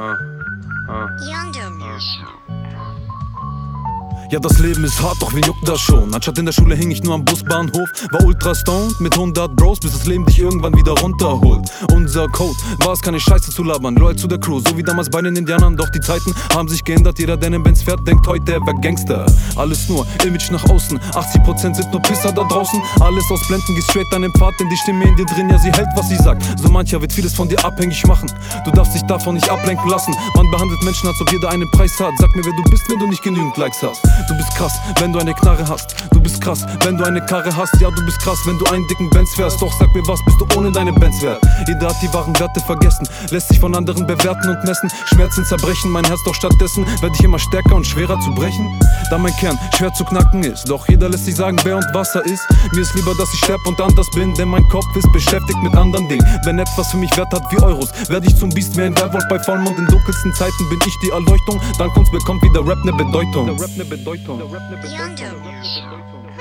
Ja, das Leben ist hart, doch wen juckt das schon? Anstatt in der Schule hing ich nur am Busbahnhof, war ultra stoned mit 100 Bros, bis das Leben dich irgendwann wieder runterholt. Unser Code war es, keine Scheiße zu labern, loyal zu der Crew, so wie damals bei den Indianern. Doch die Zeiten haben sich geändert, jeder, der in Benz fährt, denkt heute, er wär Gangster. Alles nur Image nach außen, 80% sind nur Pisser da draußen. Alles aus Blenden, geh straight an den Pfad, denn die Stimme in dir drin, ja, sie hält, was sie sagt. So mancher wird vieles von dir abhängig machen, du darfst dich davon nicht ablenken lassen. Man behandelt Menschen, als ob jeder einen Preis hat. Sag mir, wer du bist, wenn du nicht genügend Likes hast. Du bist krass, wenn du eine Knarre hast. Du bist krass, wenn du eine Karre hast. Ja, du bist krass, wenn du einen dicken Benz fährst. Doch sag mir, was bist du ohne deine Benz wert? Jeder hat die wahren Werte vergessen, lässt sich von anderen bewerten und messen. Schmerzen zerbrechen mein Herz, doch stattdessen werd ich immer stärker und schwerer zu brechen. Da mein Kern schwer zu knacken ist, doch jeder lässt sich sagen, wer und was er ist. Mir ist lieber, dass ich sterb und anders bin, denn mein Kopf ist beschäftigt mit anderen Dingen. Wenn etwas für mich Wert hat wie Euros, werd ich zum Biest wie ein Werwolf bei Vollmond. In dunkelsten Zeiten bin ich die Erleuchtung, dank uns bekommt wieder Rap ne Bedeutung. Yonder.